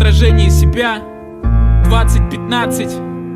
выражение себя 2015.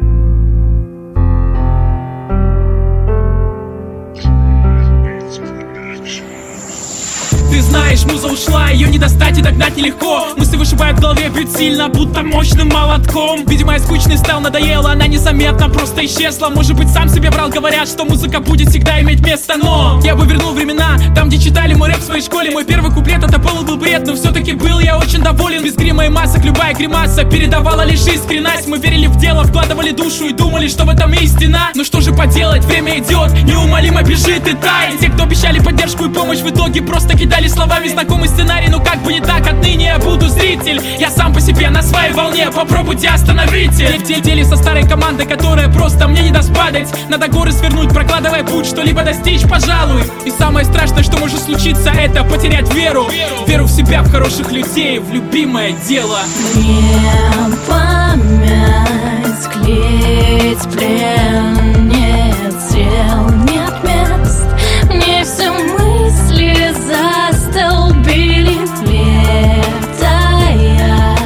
Ты знаешь, муза ушла, ее не достать и догнать нелегко. Мысли вышибают в голове, бьют сильно, будто мощным молотком. Видимо, я скучный стал, надоела, она незаметно просто исчезла. Может быть, сам себе врал, говорят, что музыка будет всегда иметь место. Но я бы вернул времена, там, где читали мой рэп в своей школе. Мой первый куплет это был бред, но все-таки был я очень доволен. Без грима и масок любая гримаса передавала лишь искренность. Мы верили в дело, вкладывали душу и думали, что в этом истина. Ну что же поделать, время идет, неумолимо бежит и тает. Те, кто обещали поддержку и помощь, в итоге просто кидали словами знакомый сценарий. Ну как бы не так, отныне я буду зритель. Я сам по себе на своей волне, попробуйте остановите. В деле со старой командой, которая просто мне не даст падать. Надо горы свернуть, прокладывая путь, что-либо достичь, пожалуй. И самое страшное, что может случиться, это потерять веру. Веру в себя, в хороших людей, в любимое дело. Не память клеить плен, нет сил, нет мест. Мне все мысли застолбили, летая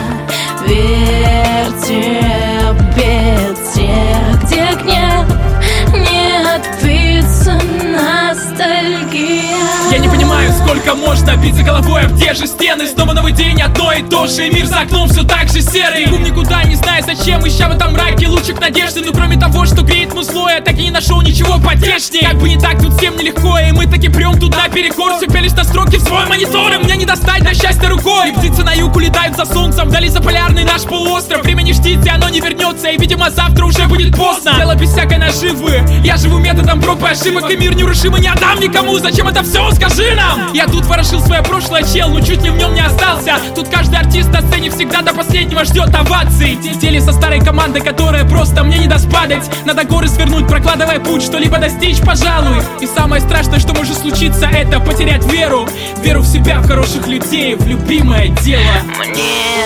вертебете, где гнев не отбиться ностальгия. Я не понимаю, сколько можно биться головой об те же стены. Снова новый день, одно и то же, и мир за окном все так же серый. Бегу никуда, не знаю зачем, ища в этом мраке лучик надежды. Но кроме того, что греет музло, я так и не нашел ничего потешнее. Как бы не так, тут всем нелегко, и мы таки прем тут наперекор. Все пялись на строки в свой монитор, и мне не достать до счастья рукой. И птицы на юг улетают за солнцем, вдали за полярный наш полуостров. Время не ждите, оно не вернется, и видимо завтра уже будет поздно. Дело без всякой наживы, я живу методом проб и ошибок. И мир нерушимый не отдам никому, зачем это все, скажи нам. Я тут ворошил свое прошлое, чел, но чуть ли в нем не остался. Тут каждый артист на сцене всегда до последнего ждет оваций. В деле со старой командой, которая просто мне не даст падать. Надо горы свернуть, прокладывая путь, что-либо достичь, пожалуй. И самое страшное, что может случиться, это потерять веру. Веру в себя, в хороших людей, в любимое дело. Мне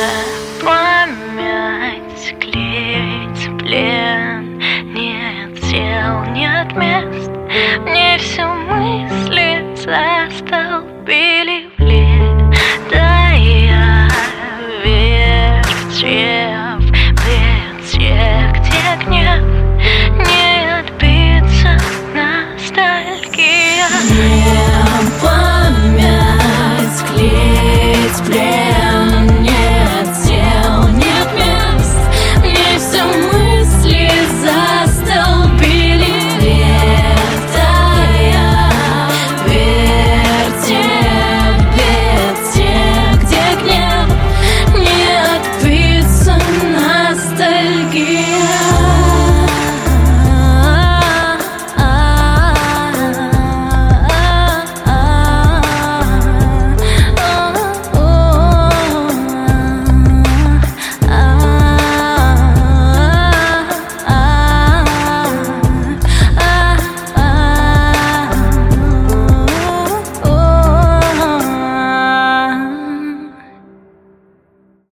память клеить плен, нет сил, нет мест. Мне все мысли